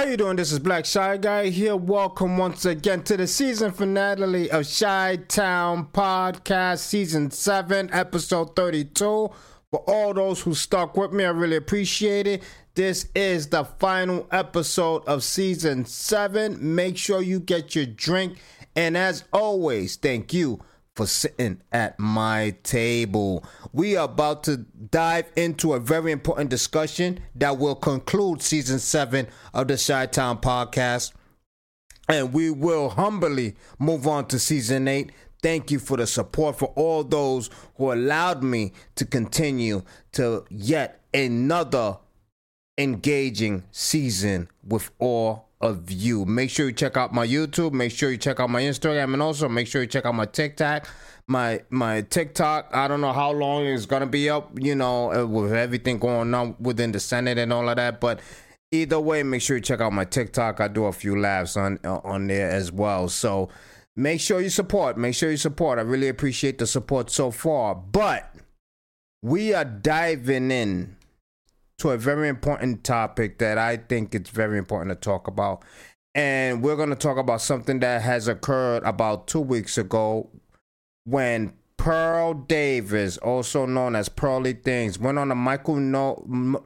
you doing? This is Black Shy Guy here. Welcome once again to the season finale of Shy Town Podcast, Season 7, Episode 32. For all those who stuck with me, I really appreciate it. This is the final episode of Season 7. Make sure you get your drink. And as always, thank you for sitting at my table. We are about to dive into a very important discussion that will conclude Season 7 of the Chi-Town Podcast. And we will humbly move on to Season 8. Thank you for the support for all those who allowed me to continue to yet another engaging season with all of you. Make sure you check out my YouTube. Make sure you check out my Instagram, and also make sure you check out my TikTok. My TikTok, I don't know how long it's gonna be up, with everything going on within the Senate and all of that. But either way, make sure you check out my TikTok. I do a few laughs on there as well. So make sure you support. Make sure you support. I really appreciate the support so far. But we are diving in to a very important topic that I think it's very important to talk about. And we're going to talk about something that has occurred about 2 weeks ago when Pearl Davis, also known as Pearly Things, went on a Michael Knowles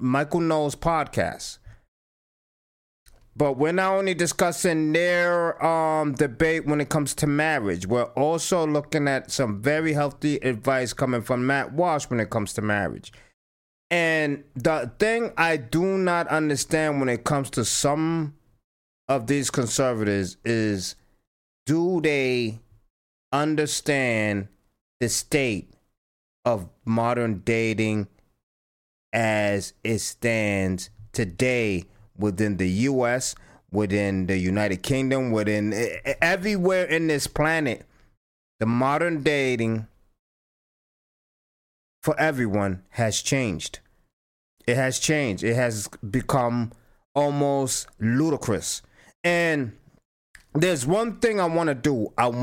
podcast. But we're not only discussing their debate when it comes to marriage. We're also looking at some very healthy advice coming from Matt Walsh when it comes to marriage. And the thing I do not understand when it comes to some of these conservatives is, do they understand the state of modern dating as it stands today within the U.S., within the United Kingdom, within everywhere in this planet? The modern dating for everyone has changed. It has changed. It has become almost ludicrous. And there's one thing I want to do. I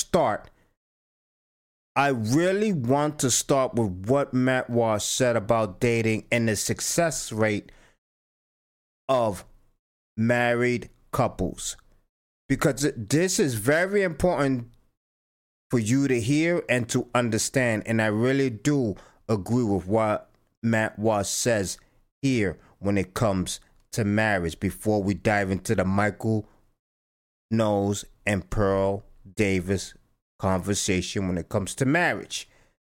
really want to start with what Matt Walsh said about dating and the success rate of married couples. Because this is very important for you to hear and to understand. And I really do agree with what Matt Walsh says here when it comes to marriage, before we dive into the Michael Knowles and Pearl Davis conversation when it comes to marriage.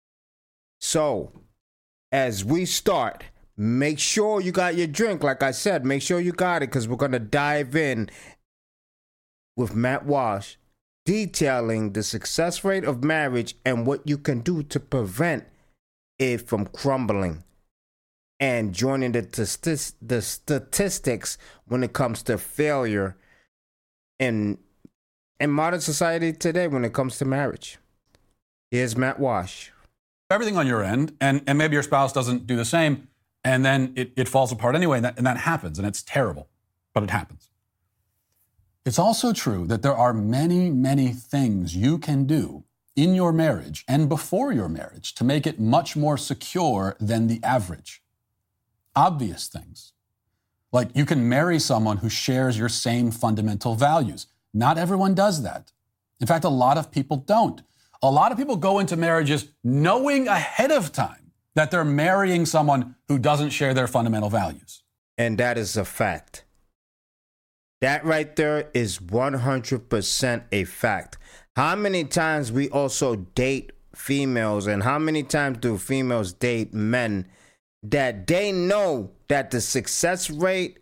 So, as we start, make sure you got your drink. Like I said, make sure you got it, because we're going to dive in with Matt Walsh, detailing the success rate of marriage and what you can do to prevent it from crumbling, and joining the statistics when it comes to failure in modern society today when it comes to marriage. Here's Matt Walsh. Everything on your end, and maybe your spouse doesn't do the same, and then it falls apart anyway, and that happens, and it's terrible, but it happens. It's also true that there are many, many things you can do in your marriage and before your marriage to make it much more secure than the average. Obvious things. Like, you can marry someone who shares your same fundamental values. Not everyone does that. In fact, a lot of people don't. A lot of people go into marriages knowing ahead of time that they're marrying someone who doesn't share their fundamental values. And that is a fact. That right there is 100% a fact. How many times we also date females, and how many times do females date men that they know that the success rate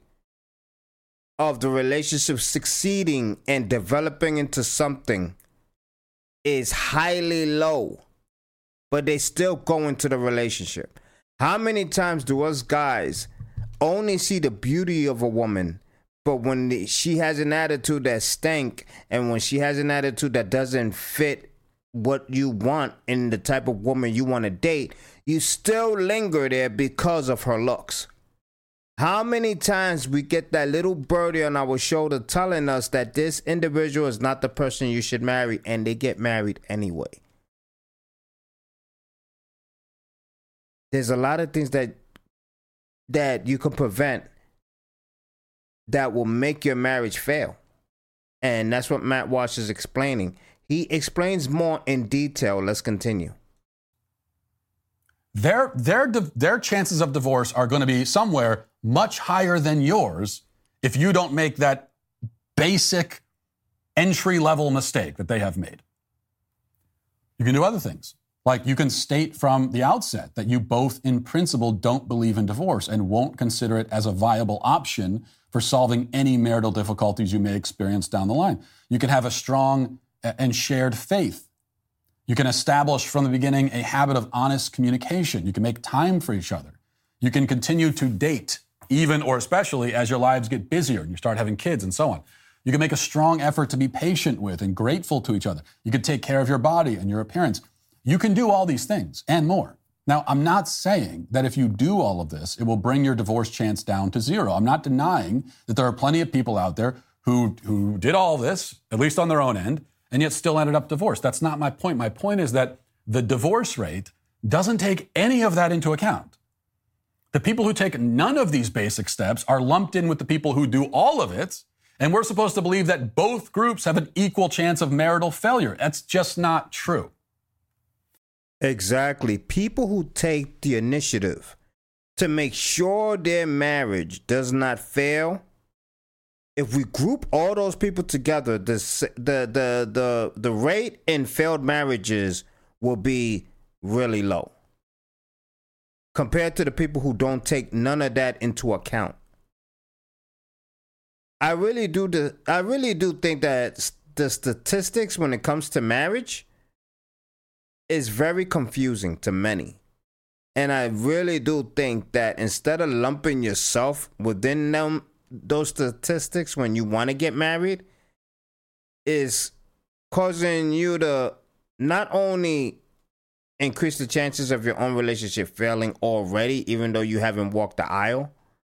of the relationship succeeding and developing into something is highly low, but they still go into the relationship? How many times do us guys only see the beauty of a woman, but when she has an attitude that stank, and when she has an attitude that doesn't fit what you want in the type of woman you want to date, you still linger there because of her looks? How many times we get that little birdie on our shoulder telling us that this individual is not the person you should marry, and they get married anyway? There's a lot of things that you can prevent that will make your marriage fail. And that's what Matt Walsh is explaining. He explains more in detail. Let's continue. Their chances of divorce are going to be somewhere much higher than yours if you don't make that basic entry-level mistake that they have made. You can do other things. Like you can state from the outset that you both in principle don't believe in divorce and won't consider it as a viable option for solving any marital difficulties you may experience down the line. You can have a strong and shared faith. You can establish from the beginning a habit of honest communication. You can make time for each other. You can continue to date, even or especially as your lives get busier and you start having kids and so on. You can make a strong effort to be patient with and grateful to each other. You can take care of your body and your appearance. You can do all these things and more. Now, I'm not saying that if you do all of this, it will bring your divorce chance down to zero. I'm not denying that there are plenty of people out there who did all this, at least on their own end, and yet still ended up divorced. That's not my point. My point is that the divorce rate doesn't take any of that into account. The people who take none of these basic steps are lumped in with the people who do all of it, and we're supposed to believe that both groups have an equal chance of marital failure. That's just not true. Exactly. People who take the initiative to make sure their marriage does not fail, if we group all those people together, the rate in failed marriages will be really low compared to the people who don't take none of that into account. I really do think that the statistics when it comes to marriage is very confusing to many. And I really do think that instead of lumping yourself within those statistics when you want to get married, is causing you to not only increase the chances of your own relationship failing already, even though you haven't walked the aisle,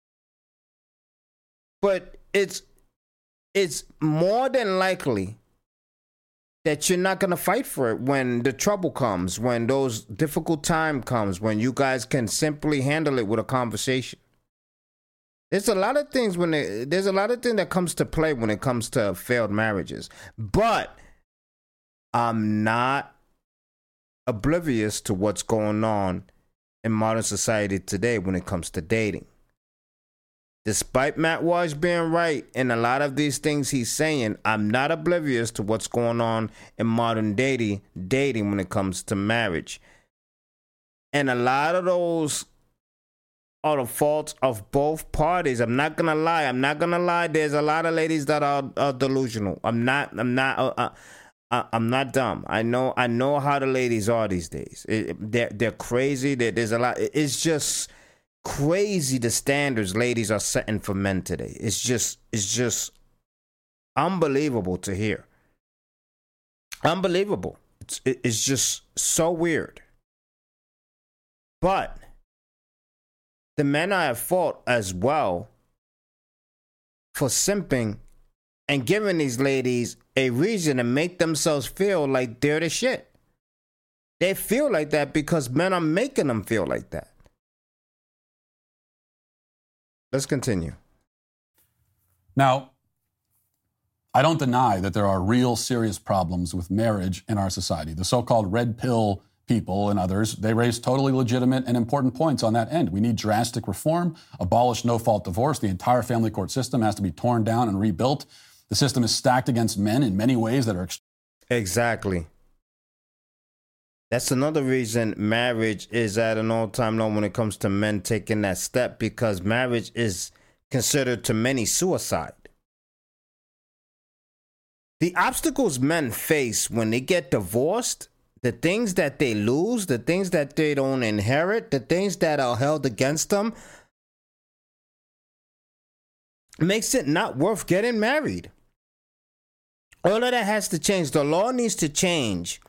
but it's more than likely that you're not going to fight for it when the trouble comes, when those difficult time comes, when you guys can simply handle it with a conversation. There's a lot of things that comes to play when it comes to failed marriages. But I'm not oblivious to what's going on in modern society today when it comes to dating. Despite Matt Walsh being right in a lot of these things he's saying, I'm not oblivious to what's going on in modern dating when it comes to marriage. And a lot of those are the faults of both parties. I'm not gonna lie. There's a lot of ladies that are delusional. I'm not dumb. I know how the ladies are these days. They're crazy. There's a lot. It's just crazy the standards ladies are setting for men today. It's just unbelievable to hear. Unbelievable. It's just so weird. But the men are at fault as well for simping and giving these ladies a reason to make themselves feel like they're the shit. They feel like that because men are making them feel like that. Let's continue. Now, I don't deny that there are real serious problems with marriage in our society. The so-called red pill people and others, they raise totally legitimate and important points on that end. We need drastic reform, abolish no-fault divorce. The entire family court system has to be torn down and rebuilt. The system is stacked against men in many ways that are... Exactly. That's another reason marriage is at an all-time low when it comes to men taking that step, because marriage is considered to many suicide. The obstacles men face when they get divorced, the things that they lose, the things that they don't inherit, the things that are held against them, makes it not worth getting married. All of that has to change. The law needs to change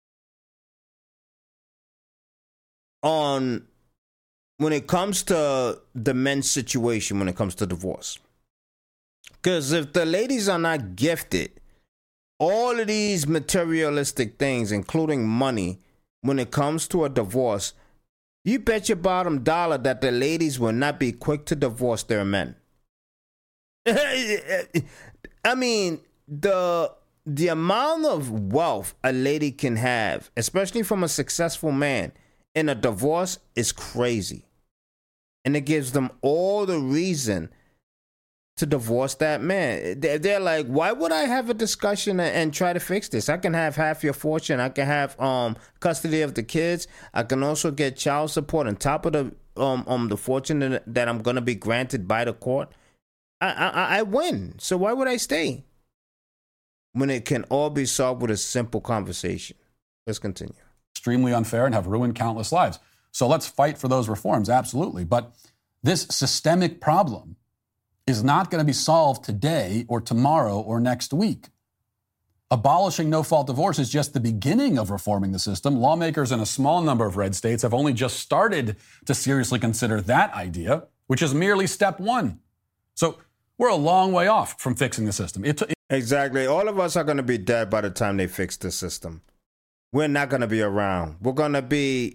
on when it comes to the men's situation when it comes to divorce. Because if the ladies are not gifted all of these materialistic things, including money, when it comes to a divorce, you bet your bottom dollar that the ladies will not be quick to divorce their men. I mean, the amount of wealth a lady can have, especially from a successful man, in a divorce is crazy. And it gives them all the reason to divorce that man. They're like, why would I have a discussion and try to fix this? I can have half your fortune. I can have custody of the kids. I can also get child support on top of the fortune that I'm gonna be granted by the court. I win. So why would I stay when it can all be solved with a simple conversation? Let's continue. Extremely unfair and have ruined countless lives. So let's fight for those reforms, absolutely. But this systemic problem is not going to be solved today or tomorrow or next week. Abolishing no-fault divorce is just the beginning of reforming the system. Lawmakers in a small number of red states have only just started to seriously consider that idea, which is merely step one. So we're a long way off from fixing the system. Exactly. All of us are going to be dead by the time they fix the system. We're not going to be around. We're going to be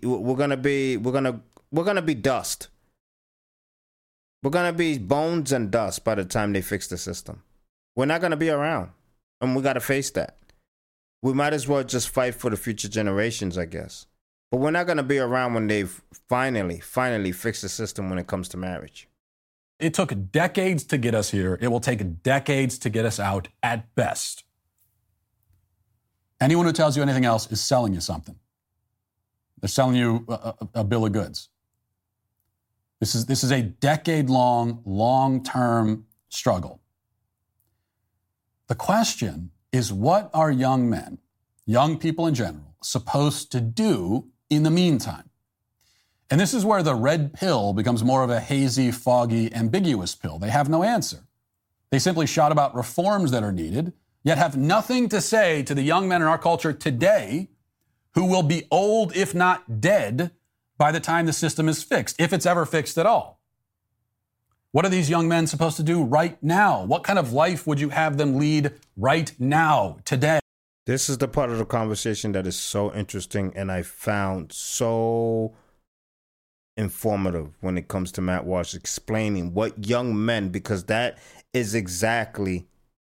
dust. We're going to be bones and dust by the time they fix the system. We're not going to be around. And we got to face that. We might as well just fight for the future generations, I guess. But we're not going to be around when they finally fix the system when it comes to marriage. It took decades to get us here. It will take decades to get us out at best. Anyone who tells you anything else is selling you something. They're selling you a bill of goods. This is a decade-long, long-term struggle. The question is, what are young men, young people in general, supposed to do in the meantime? And this is where the red pill becomes more of a hazy, foggy, ambiguous pill. They have no answer. They simply shout about reforms that are needed, yet have nothing to say to the young men in our culture today who will be old, if not dead, by the time the system is fixed, if it's ever fixed at all. What are these young men supposed to do right now? What kind of life would you have them lead right now, today? This is the part of the conversation that is so interesting and I found so informative when it comes to Matt Walsh explaining what young men, because this is exactly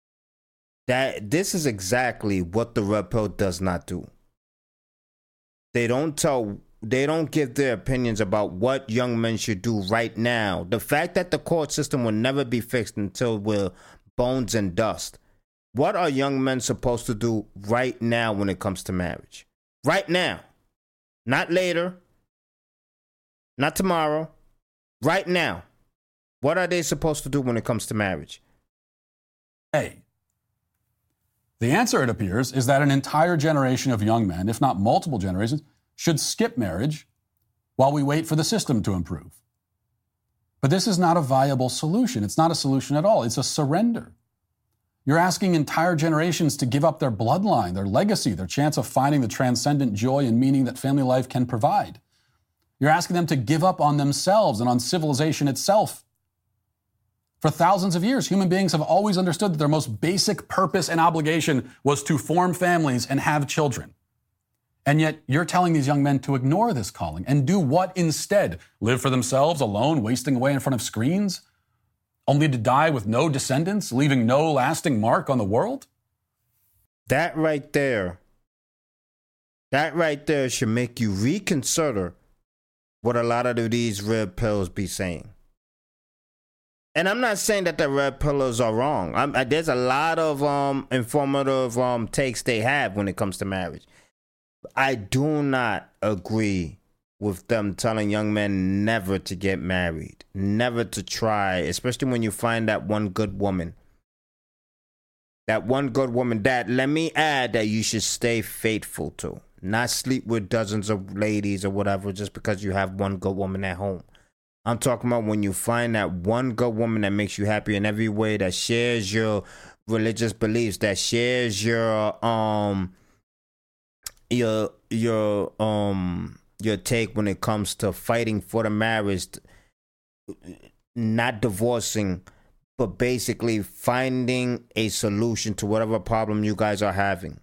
what the red pill does not do. They don't give their opinions about what young men should do right now. The fact that the court system will never be fixed until we're bones and dust. What are young men supposed to do right now when it comes to marriage? Right now. Not later. Not tomorrow. Right now. What are they supposed to do when it comes to marriage? Hey. The answer, it appears, is that an entire generation of young men, if not multiple generations, should skip marriage while we wait for the system to improve. But this is not a viable solution. It's not a solution at all. It's a surrender. You're asking entire generations to give up their bloodline, their legacy, their chance of finding the transcendent joy and meaning that family life can provide. You're asking them to give up on themselves and on civilization itself. For thousands of years, human beings have always understood that their most basic purpose and obligation was to form families and have children. And yet you're telling these young men to ignore this calling and do what instead? Live for themselves alone, wasting away in front of screens, only to die with no descendants, leaving no lasting mark on the world? That right there should make you reconsider what a lot of these red pills be saying. And I'm not saying that the red pillars are wrong. There's a lot of informative takes they have when it comes to marriage. I do not agree with them telling young men never to get married, never to try, especially when you find that one good woman. That one good woman that, let me add, that you should stay faithful to. Not sleep with dozens of ladies or whatever just because you have one good woman at home. I'm talking about when you find that one good woman that makes you happy in every way, that shares your religious beliefs, that shares your take when it comes to fighting for the marriage, not divorcing, but basically finding a solution to whatever problem you guys are having.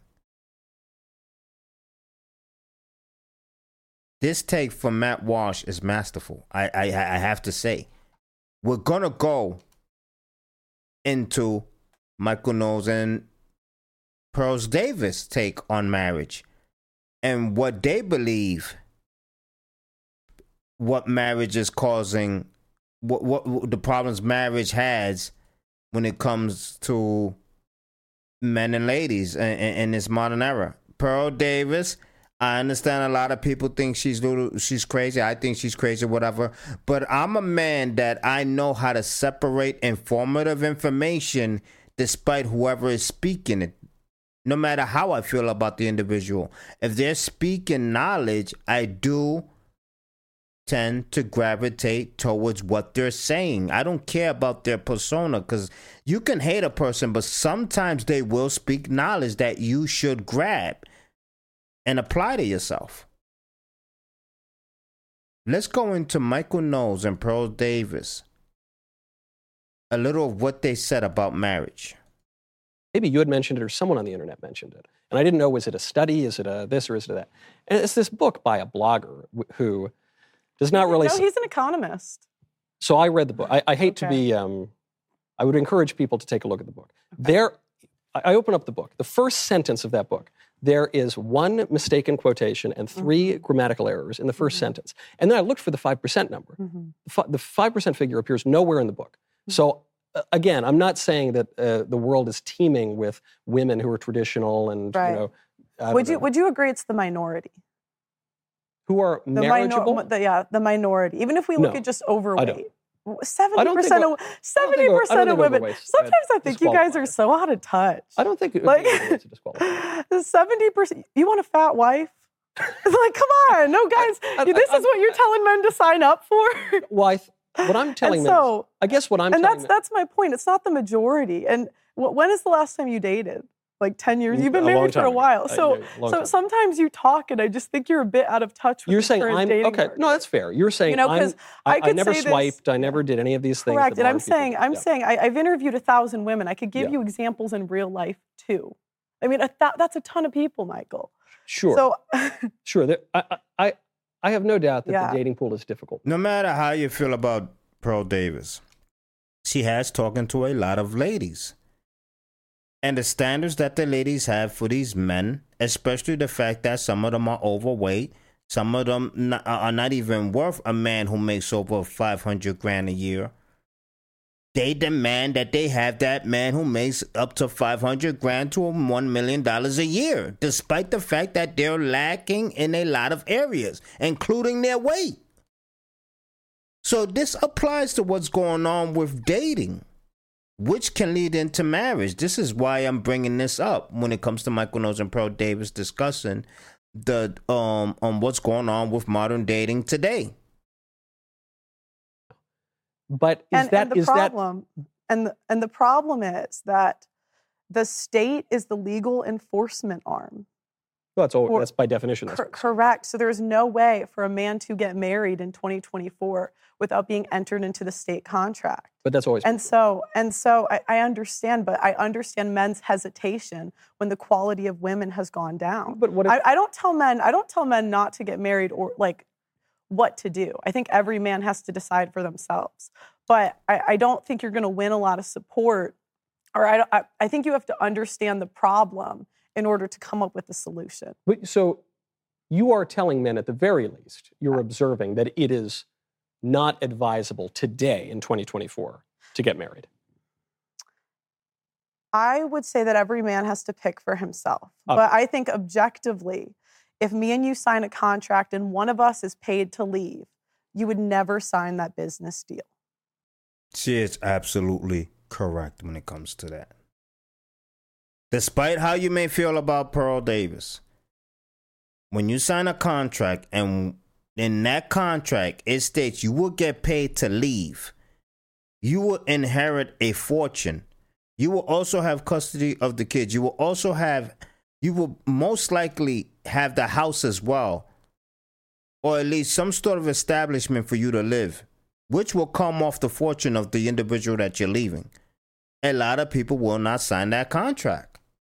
This take from Matt Walsh is masterful. I have to say, we're gonna go into Michael Knowles and Pearl Davis' take on marriage and what they believe, what marriage is causing, what the problems marriage has when it comes to men and ladies in this modern era. Pearl Davis, I understand a lot of people think she's crazy. I think she's crazy, whatever. But I'm a man that I know how to separate informative information despite whoever is speaking it. No matter how I feel about the individual. If they're speaking knowledge, I do tend to gravitate towards what they're saying. I don't care about their persona, because you can hate a person, but sometimes they will speak knowledge that you should grab and apply to yourself. Let's go into Michael Knowles and Pearl Davis. A little of what they said about marriage. Maybe you had mentioned it or someone on the internet mentioned it. And I didn't know, was it a study? Is it a this or is it a that? And it's this book by a blogger who does not really... No, he's an economist. So I read the book. I hate to be... I would encourage people to take a look at the book. I open up the book. The first sentence of that book, there is one mistaken quotation and 3 grammatical errors in the first sentence. And then I looked for the 5% number. The 5% figure appears nowhere in the book. So again, I'm not saying that the world is teeming with women who are traditional and, Would you agree it's the minority? Who are marriageable? The minority. Even if we look at just overweight. 70% of women. Sometimes I think you guys are so out of touch. I don't think like 70%. You want a fat wife? Like, come on, no, guys. This is what you're telling men to sign up for. What I'm telling men. I guess what I'm telling. And that's my point. It's not the majority. And when is the last time you dated? Like 10 years. You've been married for a while. So sometimes you talk, and I just think you're a bit out of touch with you're saying I'm okay. Market. No, that's fair. You're saying because I never swiped. I never did any of these things. Correct. And I'm saying I've interviewed 1,000 women. I could give you examples in real life too. I mean, that's a ton of people, Michael. Sure. So sure. I have no doubt that the dating pool is difficult. No matter how you feel about Pearl Davis, she has talking to a lot of ladies. And the standards that the ladies have for these men, especially the fact that some of them are overweight, some of them are not even worth a man who makes over $500,000 a year. They demand that they have that man who makes up to $500,000 to $1 million a year, despite the fact that they're lacking in a lot of areas, including their weight. So this applies to what's going on with dating, which can lead into marriage. This is why I'm bringing this up when it comes to Michael Knowles and Pearl Davis discussing the what's going on with modern dating today. But the problem is that the state is the legal enforcement arm. Well, that's by definition. Correct. So there's no way for a man to get married in 2024 without being entered into the state contract. But that's always. And so I understand, but I understand men's hesitation when the quality of women has gone down. But what if, I don't tell men not to get married or like what to do. I think every man has to decide for themselves. But I don't think you're going to win a lot of support, or I think you have to understand the problem in order to come up with a solution. So you are telling men, at the very least, you're observing that it is not advisable today in 2024 to get married. I would say that every man has to pick for himself. Okay. But I think objectively, if me and you sign a contract and one of us is paid to leave, you would never sign that business deal. She is absolutely correct when it comes to that. Despite how you may feel about Pearl Davis, when you sign a contract and in that contract it states you will get paid to leave, you will inherit a fortune. You will also have custody of the kids. You will most likely have the house as well, or at least some sort of establishment for you to live, which will come off the fortune of the individual that you're leaving. A lot of people will not sign that contract.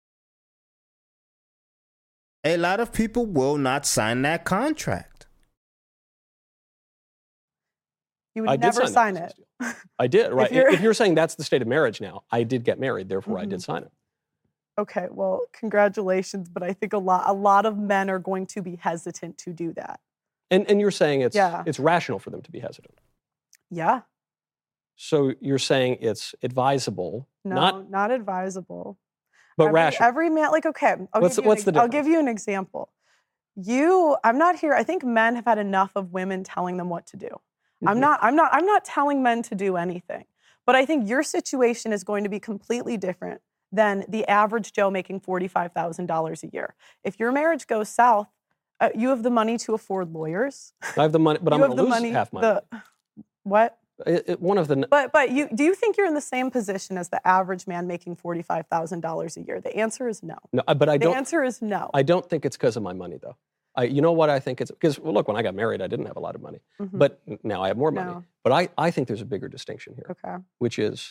A lot of people will not sign that contract. You would never sign that it. business deal. I did, right? If If you're saying that's the state of marriage now, I did get married, therefore I did sign it. Okay, well, congratulations, but I think a lot of men are going to be hesitant to do that. And you're saying Yeah. it's rational for them to be hesitant. Yeah. So you're saying it's advisable, No, not advisable. but rational. Every man, like, okay, What's the I'll difference? give you an example. I'm not here. I think men have had enough of women telling them what to do. I'm not telling men to do anything. But I think your situation is going to be completely different than the average Joe making $45,000 a year. If your marriage goes south, you have the money to afford lawyers. I have the money, but I'm going to lose half my money. What? One of the. But do you think you're in the same position as the average man making $45,000 a year? The answer is no. No, but I don't. The answer is no. I don't think it's because of my money, though. You know what I think it's because. Well, look, when I got married, I didn't have a lot of money, but now I have more money. No. But I think there's a bigger distinction here, Okay. which is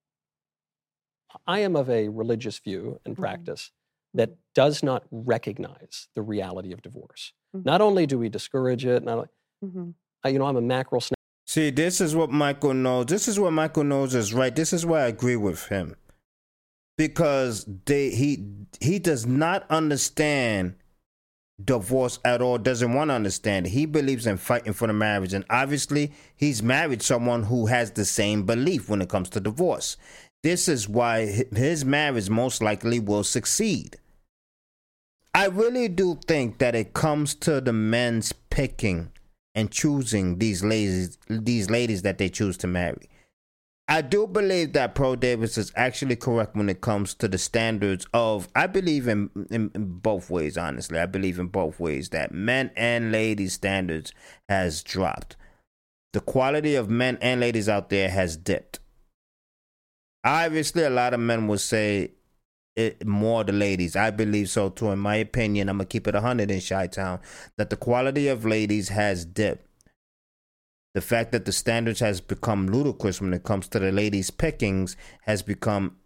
I am of a religious view and practice that does not recognize the reality of divorce. Not only do we discourage it, not I'm a mackerel snake. See, this is what Michael knows. This is what Michael knows is right. This is why I agree with him. Because he does not understand divorce at all, doesn't want to understand it. He believes in fighting for the marriage. And obviously, he's married someone who has the same belief when it comes to divorce. This is why his marriage most likely will succeed. I really do think that it comes to the men's picking and choosing these ladies that they choose to marry. I do believe that Pro Davis is actually correct when it comes to the standards of, I believe in both ways, honestly. I believe in both ways that men and ladies standards has dropped. The quality of men and ladies out there has dipped. Obviously, a lot of men will say more the ladies. I believe so too. In my opinion, I'm going to keep it 100 in Chi-Town, that the quality of ladies has dipped. The fact that the standards has become ludicrous when it comes to the ladies' pickings has become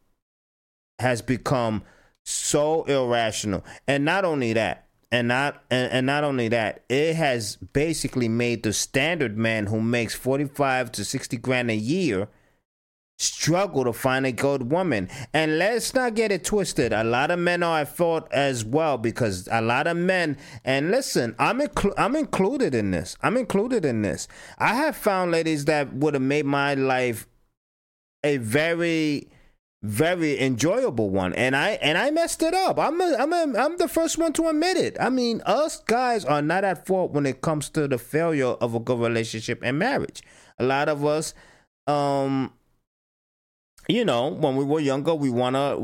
so irrational. And not only that, not only that, it has basically made the standard man who makes 45 to 60 grand a year struggle to find a good woman. And let's not get it twisted. A lot of men are at fault as well, because a lot of men, and listen, I'm included in this. I have found ladies that would have made my life a very, very enjoyable one, and I messed it up. I'm the first one to admit it. I mean, us guys are not at fault when it comes to the failure of a good relationship and marriage. A lot of us, when we were younger, we wanted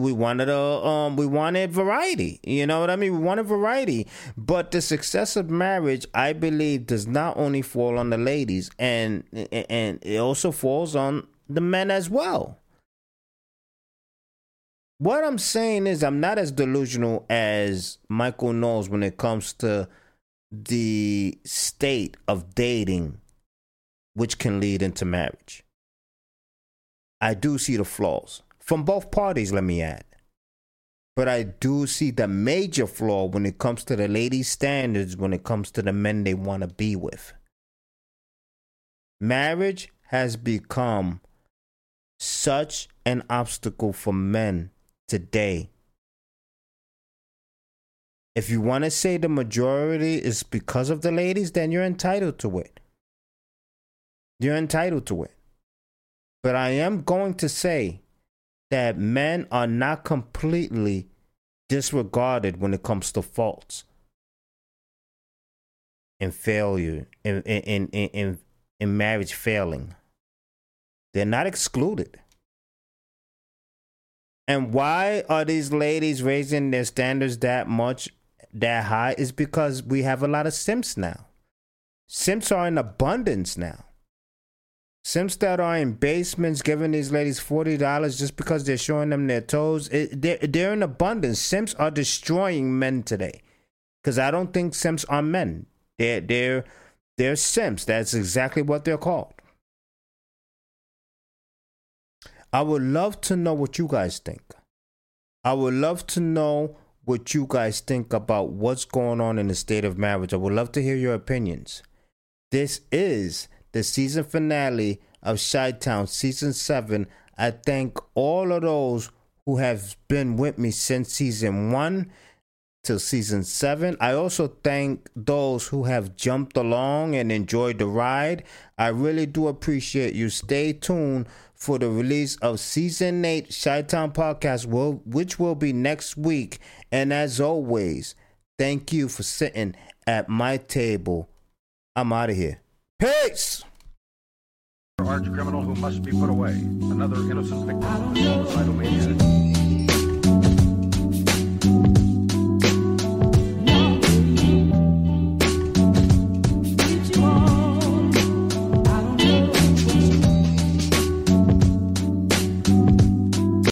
variety. You know what I mean? We wanted variety. But the success of marriage, I believe, does not only fall on the ladies, and it also falls on the men as well. What I'm saying is, I'm not as delusional as Michael Knowles when it comes to the state of dating, which can lead into marriage. I do see the flaws from both parties, let me add. But I do see the major flaw when it comes to the ladies' standards, when it comes to the men they want to be with. Marriage has become such an obstacle for men today. If you want to say the majority is because of the ladies, then you're entitled to it. You're entitled to it. But I am going to say that men are not completely disregarded when it comes to faults and failure, in marriage failing. They're not excluded. And why are these ladies raising their standards that high? Is because we have a lot of simps now. Simps are in abundance now. Simps that are in basements giving these ladies $40 just because they're showing them their toes. They're in abundance. Simps are destroying men today. Because I don't think simps are men. They're simps. That's exactly what they're called. I would love to know what you guys think. I would love to know what you guys think about what's going on in the state of marriage. I would love to hear your opinions. This is the season finale of Chi-Town Season 7. I thank all of those who have been with me since Season 1 till Season 7. I also thank those who have jumped along and enjoyed the ride. I really do appreciate you. Stay tuned for the release of Season 8 Chi-Town Podcast, which will be next week. And as always, thank you for sitting at my table. I'm out of here. Peace! Arch criminal who must be put away. Another innocent victim of suicidal maniac.